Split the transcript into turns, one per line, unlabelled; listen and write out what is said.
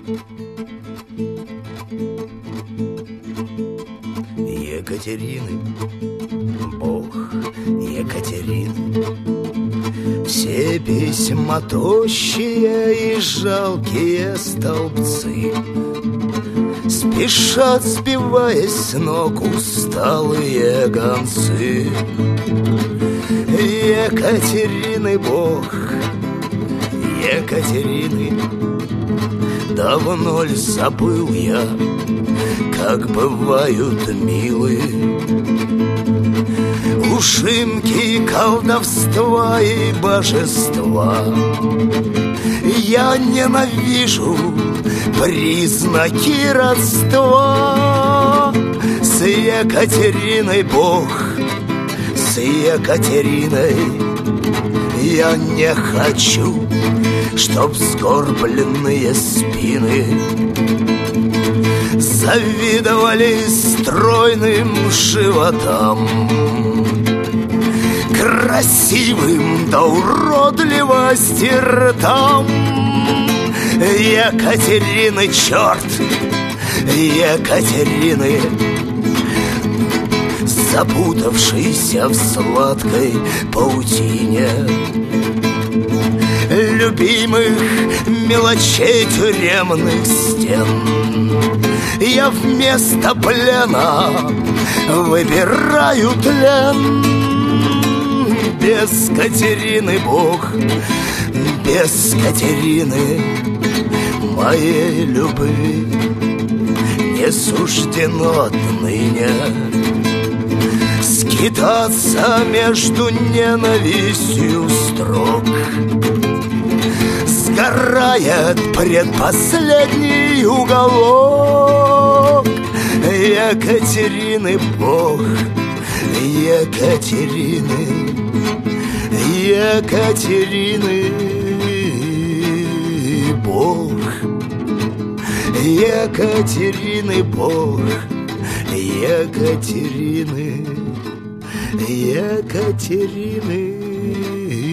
Екатерины, бог Екатерины, все письма тощие и жалкие столбцы, спешат, сбиваясь с ног, усталые гонцы. Екатерины, бог Екатерины, давно ли забыл я, как бывают милы ушинки колдовства и божества. Я ненавижу признаки родства с Екатериной, бог, с Екатериной. Я не хочу, чтоб сгорбленные спины завидовали стройным животам, красивым до уродливости ртам. Екатерины, черт, Екатерины, запутавшийся в сладкой паутине любимых мелочей тюремных стен, я вместо плена выбираю тлен. Без Катерины, бог, без Катерины моей любви не суждено отныне скитаться между ненавистью строк. Сгорает предпоследний уголок Екатерины, бог, Екатерины, Екатерины, бог, Екатерины, бог, Екатерины, Екатерины.